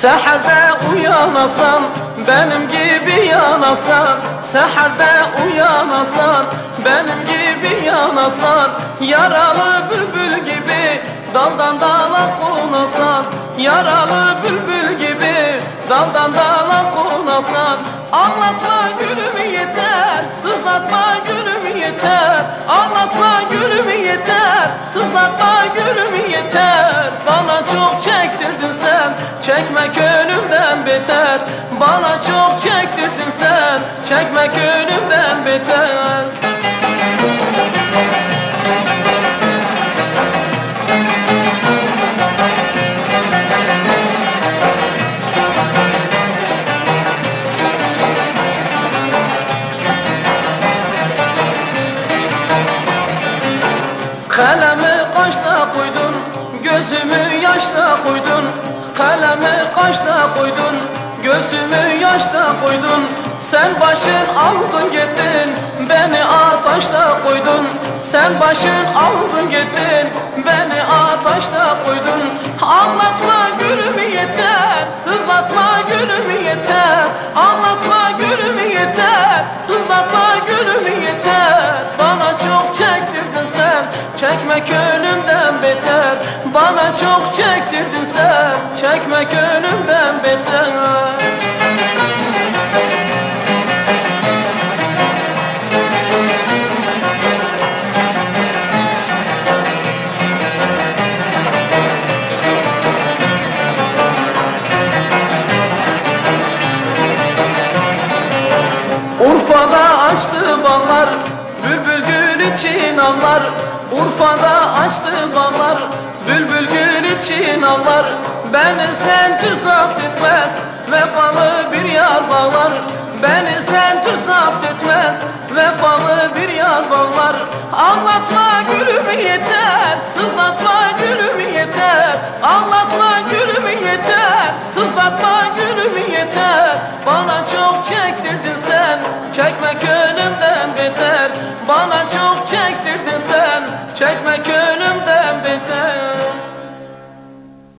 Seherde uyanasan, benim gibi yanasan. Seherde uyanasan, benim gibi yanasan. Yaralı bülbül gibi daldan dala konasan. Yaralı bülbül gibi daldan dala konasan. Ağlatma gülümü yeter, sızlatma gülümü yeter. Ağlatma gülümü yeter, sızlatma gülümü yeter. Bana çok çektirdin sen, çekmek ölümden beter. Bana çok çektirdin sen, çekmek ölümden beter. Kalemi kaşta koydun, gözümü yaşta koydun. Kalemi kaşta koydun, gözümü yaşta koydun. Sen başın aldın gittin, beni ataşta koydun. Sen başın aldın gittin, beni ataşta koydun. Ağlatma gülümü yeter, sızlatma gülümü yeter. Ağlatma gülümü yeter, sızlatma gülümü yeter. Bana çok çektirdin sen, çekmek ölümden beter. Bana çok çektirdin sen, çekmek ölümden beter. Urfa'da açtı bağlar, bülbül gül için ağlar. Urfa'da açtı bağlar, bülbül gül için ağlar. Beni sen zapt etmez, vefalı bir yar bağlar. Beni sen zapt etmez, vefalı bir yar bağlar. Ağlatma gülümü yeter, sızlatma gülümü yeter. Ağlatma gülümü yeter, sızlatma gülümü